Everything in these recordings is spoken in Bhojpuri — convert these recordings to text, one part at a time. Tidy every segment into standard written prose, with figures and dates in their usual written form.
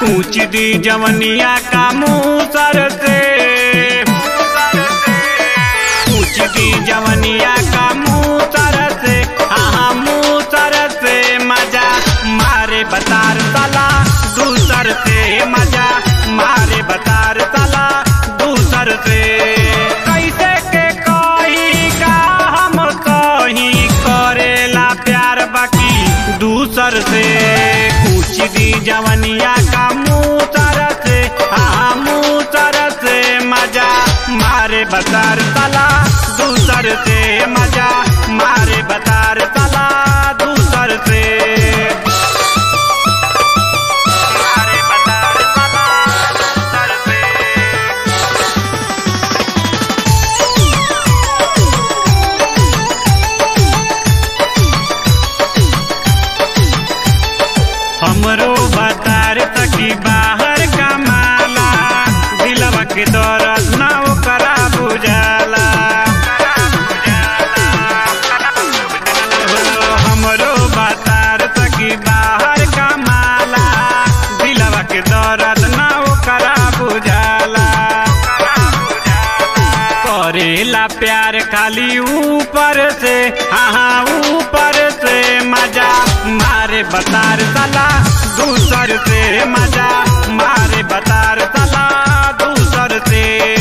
पूछ दी जवनिया का मूसर से, पूछ दी जवनिया का मूसर से, हाँ मूसर से मजा मारे बतार तला दूसर से, मजा मारे बतार तला दूसर से। कैसे के कही का हम कहीं करेला प्यार बाकी दूसर से, पूछ दी जवनिया का मूसर से, हाँ मूसर से मजा मारे बतार तला दूसर से, मजा मारे बतार तला दूसर से, मारे बतार तला दूसर से। हमरो बतार तकी बाहर कमाला, दिलवा के दर्द ना ओकरा बुझाला। हमरो बतार तकी बाहर कमाला, दिलवा के दर्द ना ओकरा बुझाला। करेला प्यार खाली ऊपर से, हाँ ऊपर से मजा मारे बतार तला दूसर से, मजा मारे बतार तला दूसर से।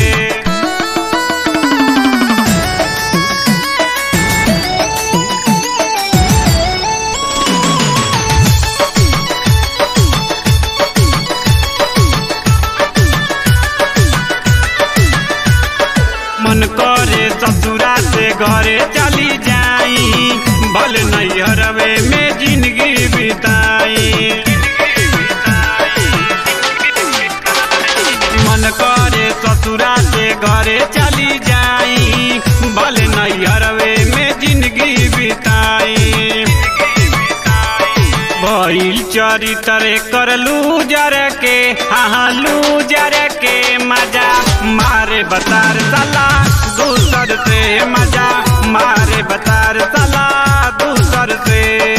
मन करे ससुरा से घरे चली जाई, भल नैहरवे में जिंदगी बिताई। मन करे ससुरा से घरे चली जाई, भल नैहरवे में जिंदगी बिताई। भइल चरित्र कर लूजर के, हाँ लूजर के मजा मारे बतार तला दूसर से, मजा मारे बतार तला दूसर से,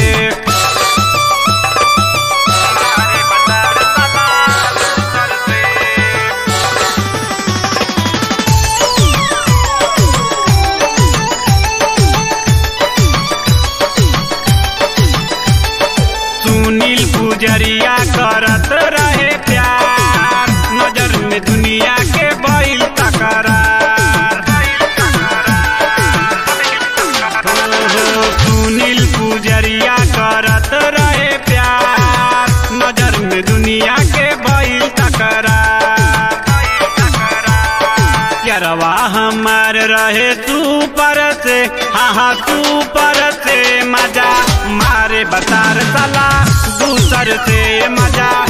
मारे बतार तला दूसर से। सुनील गुजरिया करत रहे प्यार, नजर में दुनिया के बैल तकरार। सुनील गुजरिया करत रहे प्यार, नजर में दुनिया के बैल तकरार। यारवा हमार रहे तू पर से, हाँ तू पर से मजा मारे बतार तला दूसर से, मजा